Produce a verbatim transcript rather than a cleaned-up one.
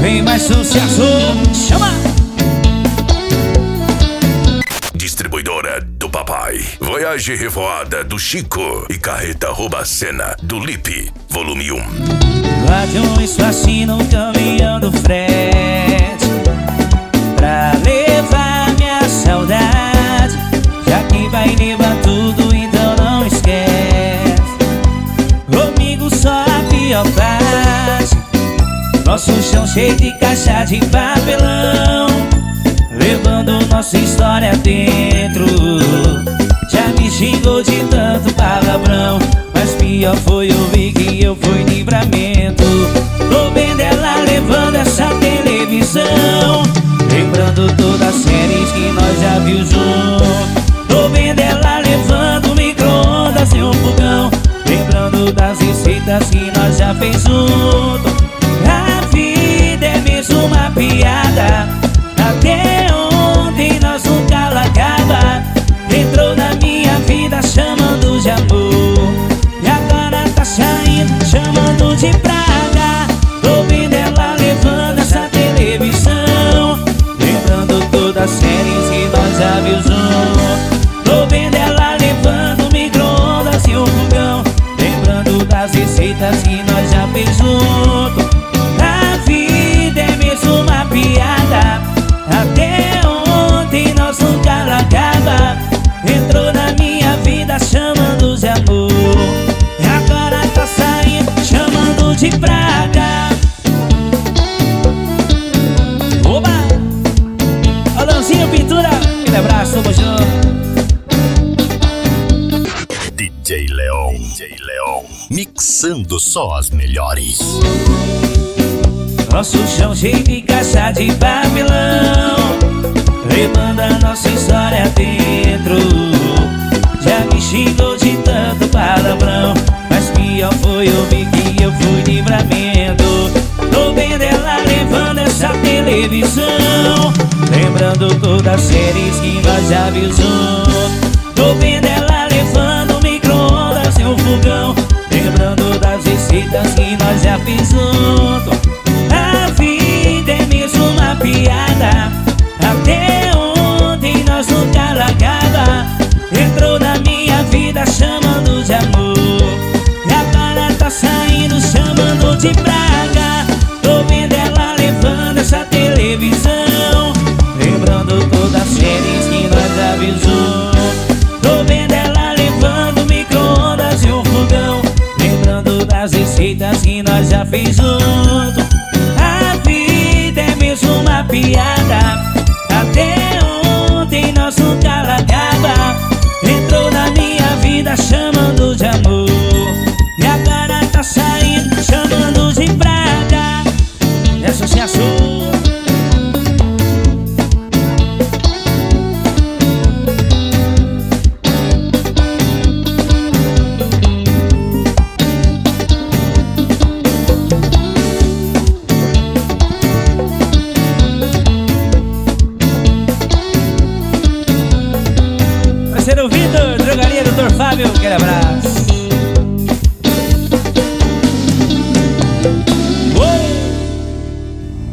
Tem mais sucesso, chama! Distribuidora do papai. Voyage Revoada do Chico e Carreta Roubacena do Lipe, volume um. Guarde um espacinho no caminhão do frete pra levar minha saudade, já que vai levar tudo, então não esquece. Comigo só a pior parte, nosso chão cheio de caixa de papelão, levando nossa história dentro. Já me xingou de tanto palavrão, mas pior foi ouvir que eu fui livramento. Tô vendo ela levando essa televisão, lembrando todas as séries que nós já viu junto. Tô vendo ela levando micro-ondas e um fogão, lembrando das receitas que nós já fez junto. A vida é mesmo uma piada, até ontem nós nunca largava. Entrou na minha vida chamando de amor, e agora tá saindo chamando de praga. Tô vendo ela levando essa televisão, lembrando todas as séries que nós já viu junto. Tô vendo ela levando micro-ondas e um fogão, lembrando das receitas que nós já fez junto. A vida é mesmo uma piada, até ontem nós nunca largava. Entrou na minha vida chamando de amor, e agora tá saindo chamando de praga. Oba! Alanzinho Pintura, aquele abraço, tamo junto. D J Leon, D J Leon, mixando só as melhores. Nosso chão cheio de caixa de papelão, levando a nossa história dentro. Já me xingou de tanto palavrão, mas pior foi ouvir que eu fui livramento. Tô vendo ela levando essa televisão, lembrando todas as séries que nós já viu junto. Tô vendo ela levando micro-ondas e um fogão, lembrando das receitas que nós já fiz junto. A vida é mesmo uma piada, até ontem nós nunca largava. Entrou na minha vida chamando de amor, e agora tá saindo chamando de praga. Tô vendo ela levando essa televisão, lembrando todas as séries que nós já viu junto. Tô vendo ela levando micro-ondas e um fogão, lembrando das receitas que nós já fez junto. A vida é mesmo uma piada, até ontem nós nunca largava. Entrou na minha vida chamando de amor, e agora tá saindo chamando de praga. É sucesso. Parceiro Vitor, drogaria doutor Fábio, aquele abraço.